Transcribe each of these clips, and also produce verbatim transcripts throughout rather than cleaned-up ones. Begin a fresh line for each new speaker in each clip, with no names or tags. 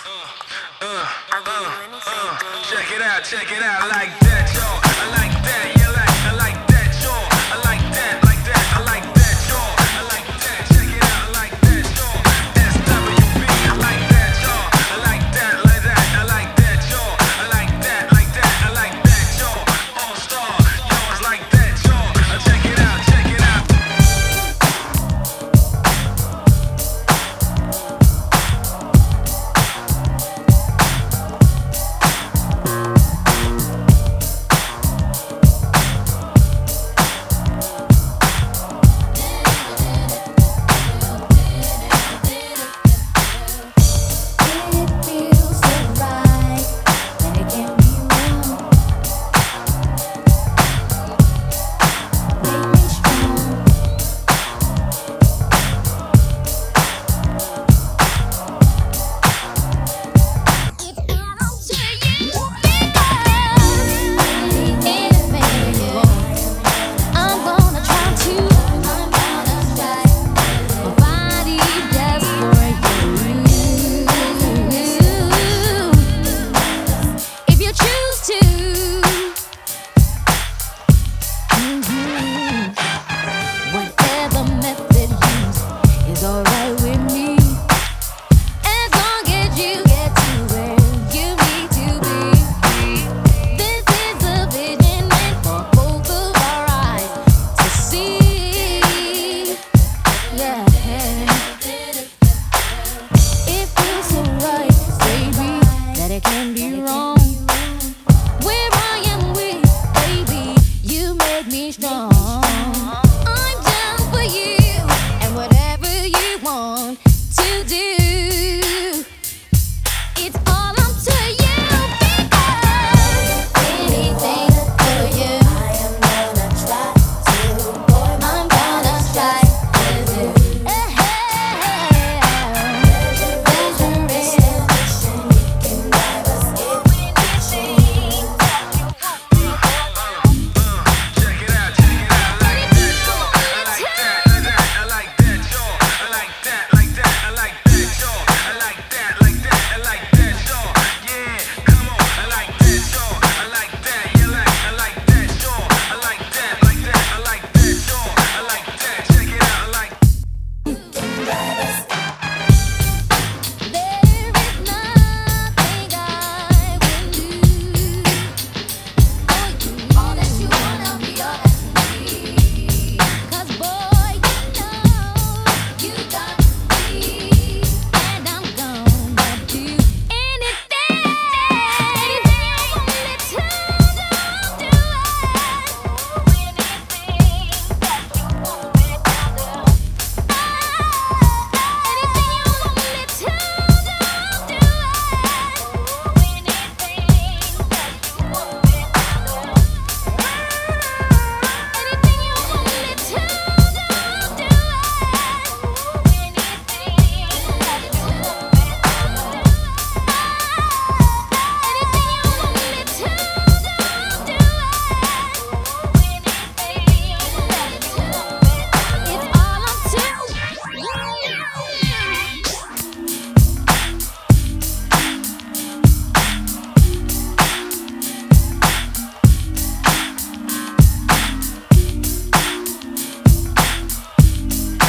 Uh, uh, uh, check it out, check it out, like that, yo. I like that, yeah, like, I like that, yo. I like that, like that, I like that, yo. I like that, check it out, I like that, yo. S W B, I like that, yo. I like that, like that, I like that, yo. I like that, like that, I like that, yo. All Star, yo, it's like that, yo. Check it out, check it out.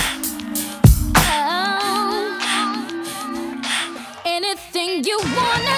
Anything you wanna